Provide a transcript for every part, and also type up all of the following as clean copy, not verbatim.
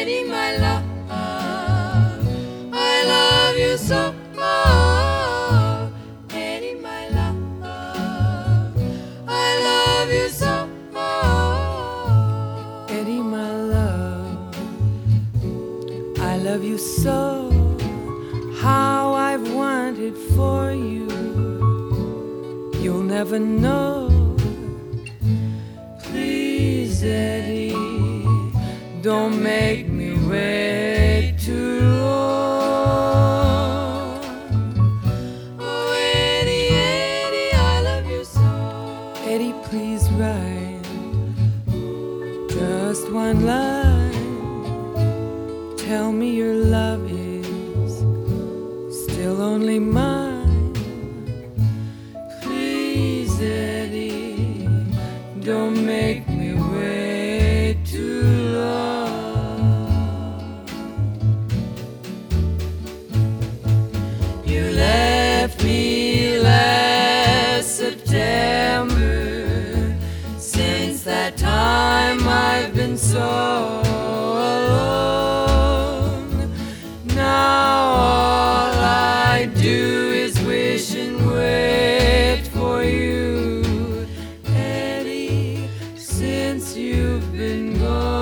Eddie, my love, I love you so. Eddie, my love, I love you so. Eddie, my love, I love you so. How I've wanted for you, you'll never know. Please, Eddie, don't make me wait too long. Oh, Eddie, Eddie, I love you so. Eddie, please write just one line. Tell me your love is still only mine. Please, Eddie, don't make me wait too long. You left me last September. Since that time I've been so alone. Now all I do is wish and wait for you, Eddie, since you've been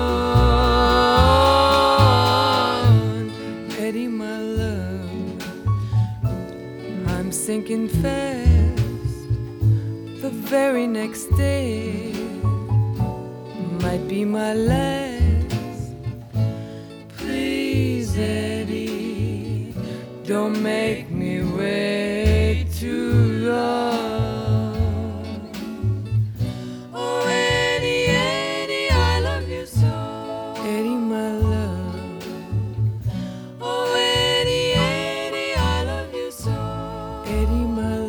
gone. Eddie, my love, I'm sinking fast. The very next day might be my last. Please, Eddie, don't make me wait too long. Oh, Eddie, Eddie, I love you so. Eddie, my love, Oh, Eddie, Eddie, I love you so. Eddie, my love.